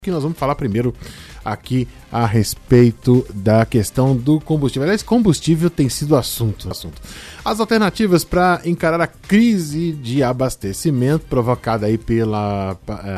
Que nós vamos falar primeiro aqui a respeito da questão do combustível. Aliás, combustível tem sido assunto. As alternativas para encarar a crise de abastecimento provocada aí pela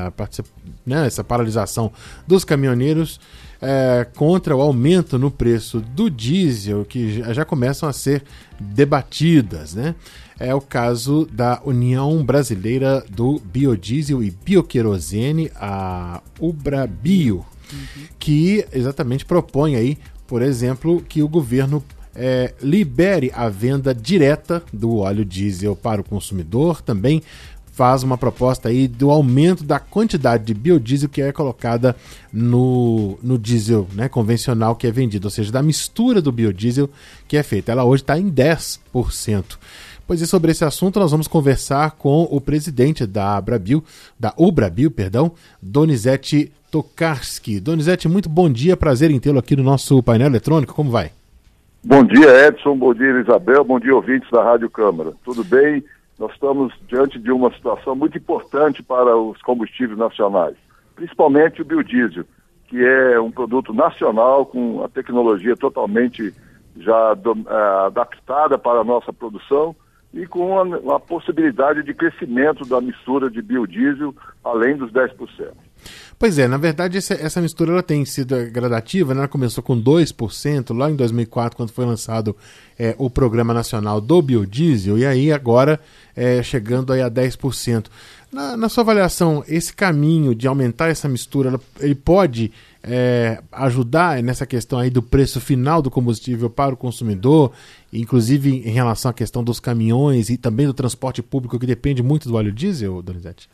essa paralisação dos caminhoneiros contra o aumento no preço do diesel, que já começam a ser debatidas, né? É o caso da União Brasileira do Biodiesel e Bioquerosene, a UBRABio, que exatamente propõe aí, por exemplo, que o governo libere a venda direta do óleo diesel para o consumidor. Também faz uma proposta aí do aumento da quantidade de biodiesel que é colocada no diesel, né, convencional que é vendido, ou seja, da mistura do biodiesel que é feita. Ela hoje está em 10%. Pois é, sobre esse assunto nós vamos conversar com o presidente da UBRABio, Donizete Tokarski. Donizete, muito bom dia, prazer em tê-lo aqui no nosso painel eletrônico, como vai? Bom dia, Edson, bom dia, Isabel, bom dia, ouvintes da Rádio Câmara. Tudo bem? Nós estamos diante de uma situação muito importante para os combustíveis nacionais, principalmente o biodiesel, que é um produto nacional com a tecnologia totalmente já adaptada para a nossa produção, e com a possibilidade de crescimento da mistura de biodiesel além dos 10%. Pois é, na verdade essa mistura ela tem sido gradativa, né? Ela começou com 2% lá em 2004, quando foi lançado o Programa Nacional do Biodiesel, e aí agora chegando aí a 10%. Na sua avaliação, esse caminho de aumentar essa mistura, ele pode ajudar nessa questão aí do preço final do combustível para o consumidor, inclusive em relação à questão dos caminhões e também do transporte público, que depende muito do óleo diesel, Donizete?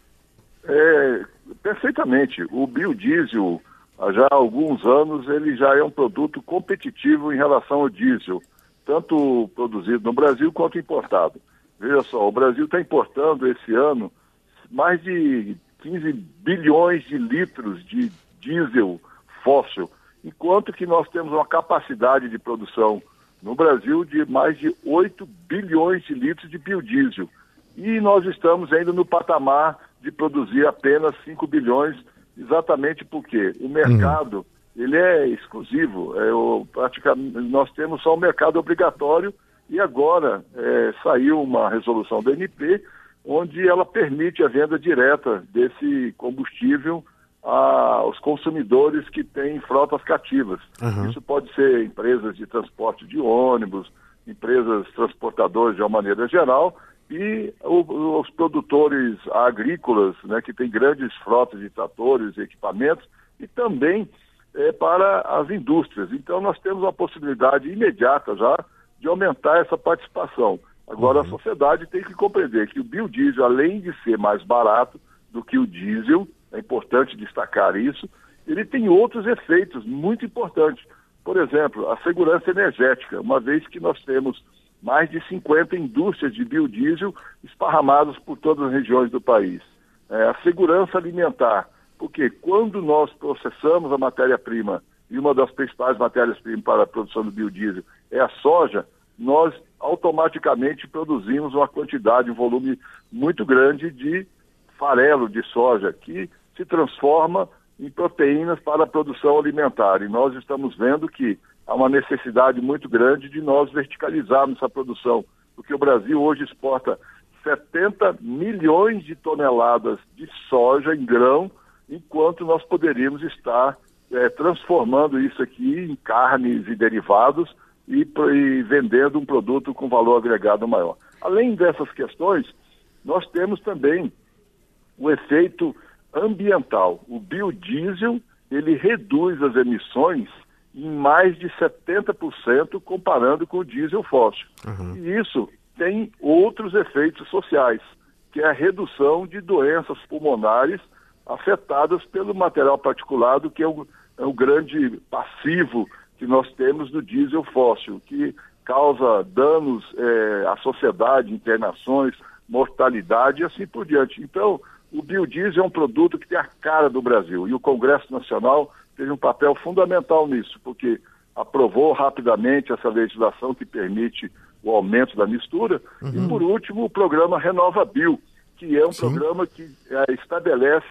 Perfeitamente. O biodiesel, já há alguns anos, ele já é um produto competitivo em relação ao diesel, tanto produzido no Brasil quanto importado. Veja só, o Brasil está importando esse ano mais de 15 bilhões de litros de diesel fóssil, enquanto que nós temos uma capacidade de produção no Brasil de mais de 8 bilhões de litros de biodiesel. E nós estamos ainda no patamar de produzir apenas 5 bilhões, exatamente porque o mercado ele é exclusivo. Praticamente, nós temos só um mercado obrigatório, e agora saiu uma resolução da ANP, onde ela permite a venda direta desse combustível aos consumidores que têm frotas cativas. Isso pode ser empresas de transporte de ônibus, empresas transportadoras de uma maneira geral, e os produtores agrícolas, né, que têm grandes frotas de tratores e equipamentos, e também para as indústrias. Então nós temos uma possibilidade imediata já de aumentar essa participação. Agora a sociedade tem que compreender que o biodiesel, além de ser mais barato do que o diesel, é importante destacar isso, ele tem outros efeitos muito importantes. Por exemplo, a segurança energética, uma vez que nós temos mais de 50 indústrias de biodiesel esparramadas por todas as regiões do país. A segurança alimentar, porque quando nós processamos a matéria-prima, e uma das principais matérias-primas para a produção do biodiesel é a soja, nós automaticamente produzimos uma quantidade, um volume muito grande de farelo de soja, que se transforma em proteínas para a produção alimentar. E nós estamos vendo que há uma necessidade muito grande de nós verticalizarmos essa produção, porque o Brasil hoje exporta 70 milhões de toneladas de soja em grão, enquanto nós poderíamos estar transformando isso aqui em carnes e derivados e vendendo um produto com valor agregado maior. Além dessas questões, nós temos também o efeito ambiental. O biodiesel, ele reduz as emissões em mais de 70% comparando com o diesel fóssil. E isso tem outros efeitos sociais, que é a redução de doenças pulmonares afetadas pelo material particulado, que é o grande passivo que nós temos do diesel fóssil, que causa danos à sociedade, internações, mortalidade e assim por diante. Então, o biodiesel é um produto que tem a cara do Brasil, e o Congresso Nacional teve um papel fundamental nisso, porque aprovou rapidamente essa legislação que permite o aumento da mistura, e por último o programa RenovaBio, que é um programa que estabelece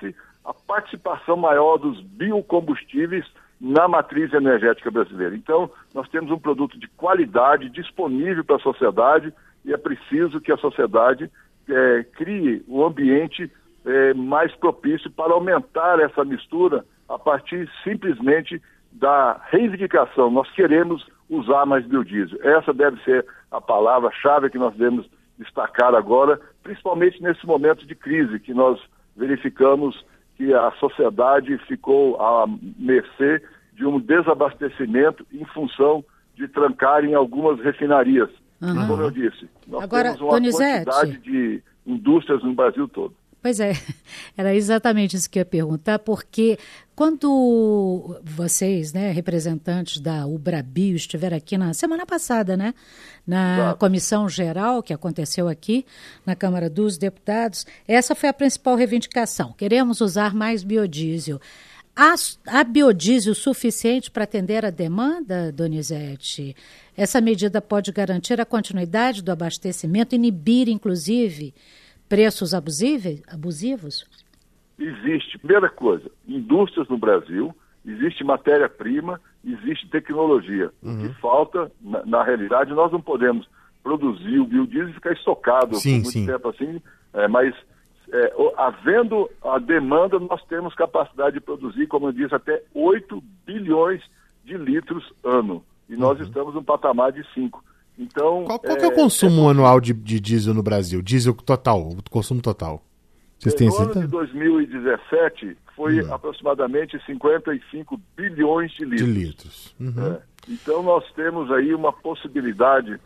a participação maior dos biocombustíveis na matriz energética brasileira. Então, nós temos um produto de qualidade disponível para a sociedade e é preciso que a sociedade crie um ambiente mais propício para aumentar essa mistura a partir simplesmente da reivindicação. Nós queremos usar mais biodiesel. Essa deve ser a palavra-chave que nós devemos destacar agora, principalmente nesse momento de crise que nós verificamos que a sociedade ficou à mercê de um desabastecimento em função de trancarem algumas refinarias. Uhum. Como eu disse, nós agora, temos uma quantidade de indústrias no Brasil todo. Pois é, era exatamente isso que eu ia perguntar, porque quando vocês, né, representantes da Ubrabio, estiveram aqui na semana passada, né, na comissão geral que aconteceu aqui na Câmara dos Deputados, essa foi a principal reivindicação. Queremos usar mais biodiesel. Há biodiesel suficiente para atender a demanda, Donizete? Essa medida pode garantir a continuidade do abastecimento, inibir, inclusive, preços abusivos? Existe, primeira coisa, indústrias no Brasil, existe matéria-prima, existe tecnologia. O que falta, na realidade, nós não podemos produzir o biodiesel e ficar estocado por muito tempo assim, mas havendo a demanda, nós temos capacidade de produzir, como eu disse, até 8 bilhões de litros ano. E nós estamos num patamar de 5. Então, qual que é o consumo anual de diesel no Brasil? Diesel total, o consumo total. Vocês têm no ano de 2017 foi aproximadamente 55 bilhões de litros. Então nós temos aí uma possibilidade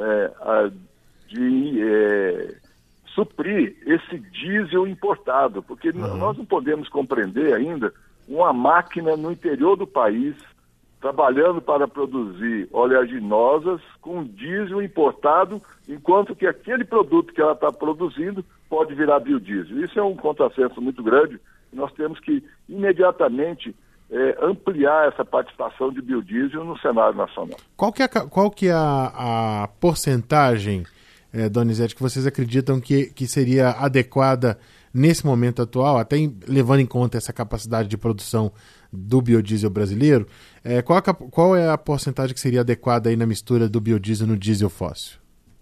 de suprir esse diesel importado, porque nós não podemos compreender ainda uma máquina no interior do país trabalhando para produzir oleaginosas com diesel importado, enquanto que aquele produto que ela está produzindo pode virar biodiesel. Isso é um contrassenso muito grande e nós temos que imediatamente ampliar essa participação de biodiesel no cenário nacional. Qual que é a porcentagem, Donizete, que vocês acreditam que seria adequada nesse momento atual, até levando em conta essa capacidade de produção do biodiesel brasileiro? Qual é a porcentagem que seria adequada aí na mistura do biodiesel no diesel fóssil?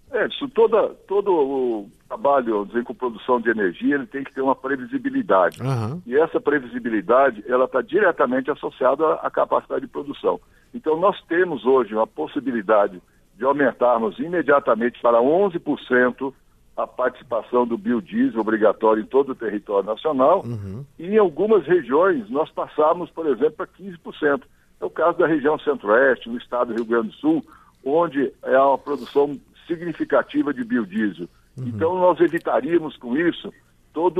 Todo o trabalho com produção de energia, ele tem que ter uma previsibilidade. E essa previsibilidade, ela está diretamente associada à capacidade de produção. Então, nós temos hoje uma possibilidade de aumentarmos imediatamente para 11% a participação do biodiesel obrigatório em todo o território nacional. E em algumas regiões, nós passamos, por exemplo, para 15%. É o caso da região centro-oeste, no estado do Rio Grande do Sul, onde é uma produção significativa de biodiesel. Então, nós evitaríamos com isso toda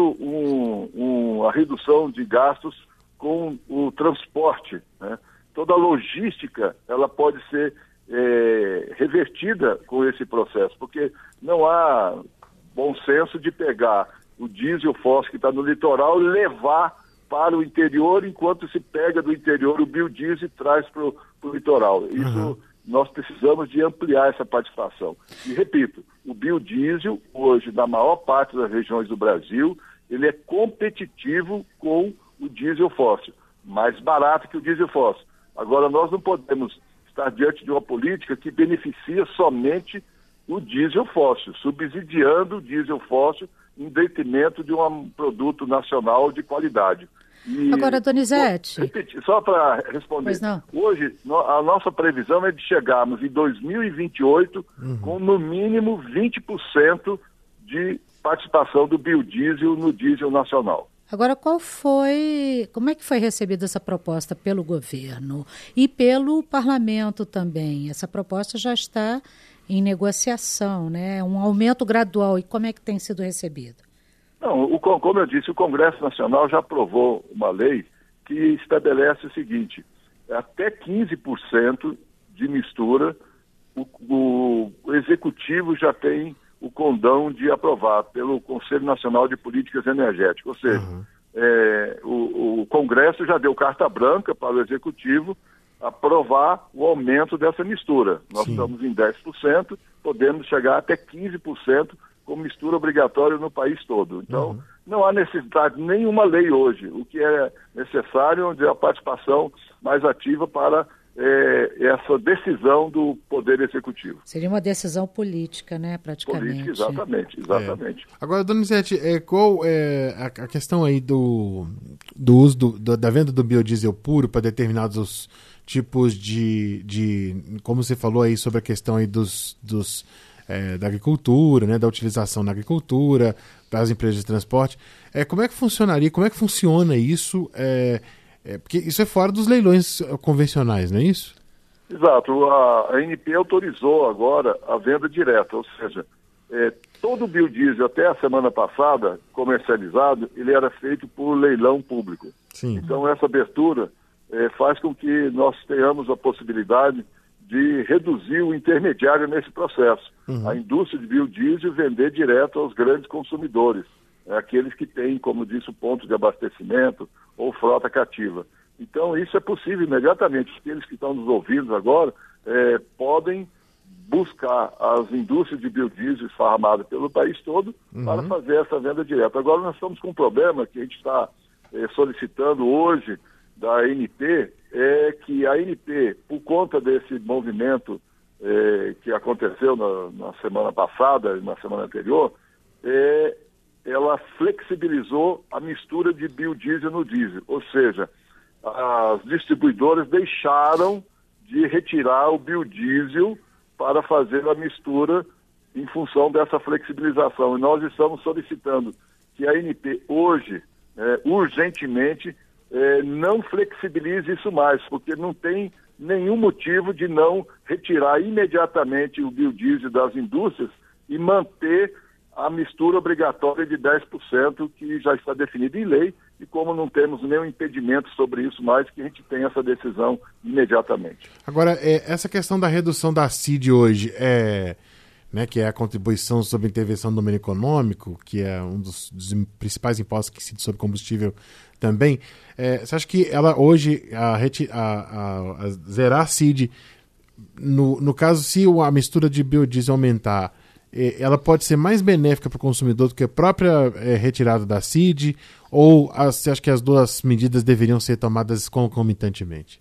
a redução de gastos com o transporte, né? Toda a logística, ela pode ser revertida com esse processo, porque não há bom senso de pegar o diesel fóssil que está no litoral e levar para o interior, enquanto se pega do interior o biodiesel e traz para o litoral. Isso nós precisamos de ampliar essa participação. E repito, o biodiesel hoje, na maior parte das regiões do Brasil, ele é competitivo com o diesel fóssil, mais barato que o diesel fóssil. Agora, nós não podemos estar diante de uma política que beneficia somente o diesel fóssil, subsidiando o diesel fóssil em detrimento de um produto nacional de qualidade. Agora, Donizete... Só para responder, hoje a nossa previsão é de chegarmos em 2028 com no mínimo 20% de participação do biodiesel no diesel nacional. Agora, como é que foi recebida essa proposta pelo governo e pelo parlamento também? Essa proposta já está em negociação, né? Um aumento gradual. E como é que tem sido recebido? Não, como eu disse, o Congresso Nacional já aprovou uma lei que estabelece o seguinte: até 15% de mistura, o Executivo já tem o condão de aprovar pelo Conselho Nacional de Políticas Energéticas. Ou seja, o Congresso já deu carta branca para o Executivo aprovar o aumento dessa mistura. Nós estamos em 10%, podemos chegar até 15% com mistura obrigatória no país todo. Então, não há necessidade de nenhuma lei hoje. O que é necessário é a participação mais ativa para essa decisão do Poder Executivo. Seria uma decisão política, né, praticamente. Política, exatamente. Agora, Donizete, qual é a questão aí do uso da venda do biodiesel puro para determinados tipos de como você falou aí sobre a questão aí da agricultura, né, da utilização na agricultura, das empresas de transporte. Como é que funcionaria, como é que funciona isso? Porque isso é fora dos leilões convencionais, não é isso? Exato. A ANP autorizou agora a venda direta, ou seja, todo o biodiesel até a semana passada, comercializado, ele era feito por leilão público. Sim. Então essa abertura faz com que nós tenhamos a possibilidade de reduzir o intermediário nesse processo. Uhum. A indústria de biodiesel vender direto aos grandes consumidores, aqueles que têm, como disse, o ponto de abastecimento ou frota cativa. Então isso é possível imediatamente. Aqueles que estão nos ouvindo agora podem buscar as indústrias de biodiesel esparramadas pelo país todo para fazer essa venda direta. Agora nós estamos com um problema que a gente está solicitando hoje da ANP, que a ANP, por conta desse movimento que aconteceu na semana passada e na semana anterior, ela flexibilizou a mistura de biodiesel no diesel. Ou seja, as distribuidoras deixaram de retirar o biodiesel para fazer a mistura em função dessa flexibilização. E nós estamos solicitando que a ANP hoje, urgentemente, não flexibilize isso mais, porque não tem nenhum motivo de não retirar imediatamente o biodiesel das indústrias e manter a mistura obrigatória de 10%, que já está definida em lei, e como não temos nenhum impedimento sobre isso mais, que a gente tem essa decisão imediatamente. Agora, essa questão da redução da CID hoje, que é a contribuição sobre intervenção no domínio econômico, que é um dos principais impostos que incide sobre combustível também, você acha que ela hoje, a zerar a CID, no caso, se a mistura de biodiesel aumentar, ela pode ser mais benéfica para o consumidor do que a própria retirada da CID, ou você acha que as duas medidas deveriam ser tomadas concomitantemente?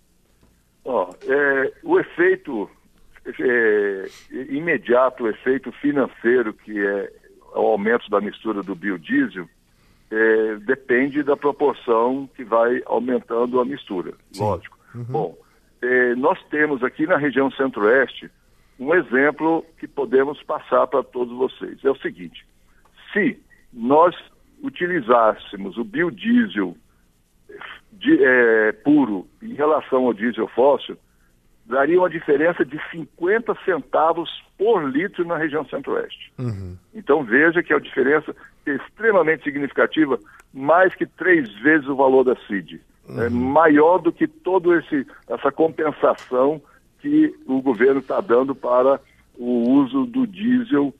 O efeito imediato, o efeito financeiro, que é o aumento da mistura do biodiesel, depende da proporção que vai aumentando a mistura. Sim. Lógico. Uhum. Bom, nós temos aqui na região centro-oeste um exemplo que podemos passar para todos vocês. É o seguinte: se nós utilizássemos o biodiesel puro em relação ao diesel fóssil, daria uma diferença de 50 centavos por litro na região centro-oeste. Uhum. Então veja que a diferença é extremamente significativa, mais que 3 vezes o valor da CID. Uhum. Maior do que toda essa compensação que o governo está dando para o uso do diesel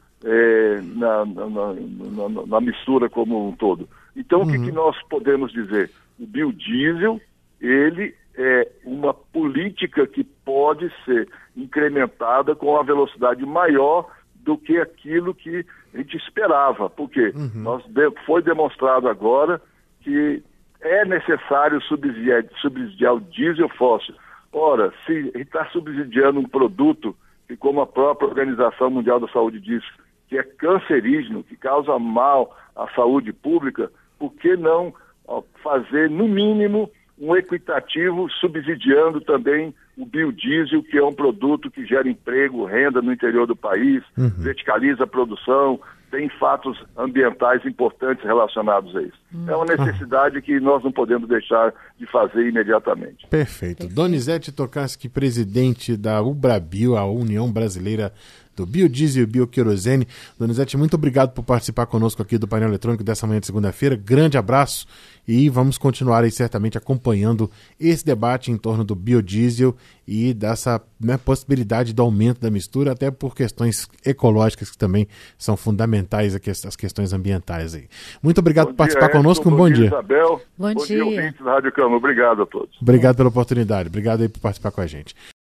na mistura como um todo. Então, o que nós podemos dizer? O biodiesel, ele é uma política que pode ser incrementada com uma velocidade maior do que aquilo que a gente esperava. Porque foi demonstrado agora que é necessário subsidiar o diesel fóssil. Ora, se a gente está subsidiando um produto que, como a própria Organização Mundial da Saúde diz, que é cancerígeno, que causa mal à saúde pública, por que não fazer, no mínimo, um equitativo subsidiando também o biodiesel, que é um produto que gera emprego, renda no interior do país, verticaliza a produção, tem fatos ambientais importantes relacionados a isso. É uma necessidade que nós não podemos deixar de fazer imediatamente. Perfeito. Donizete Tokarski, presidente da UBRABIO, a União Brasileira do Biodiesel e Bioquerosene. Donizete, muito obrigado por participar conosco aqui do painel eletrônico dessa manhã de segunda-feira. Grande abraço e vamos continuar aí certamente acompanhando esse debate em torno do biodiesel e dessa possibilidade do aumento da mistura, até por questões ecológicas que também são fundamentais, as questões ambientais aí. Muito obrigado por participar conosco. Um bom dia. Isabel. Bom dia. Ouvintes da Rádio Câmara. Obrigado a todos. Obrigado pela oportunidade. Obrigado aí por participar com a gente.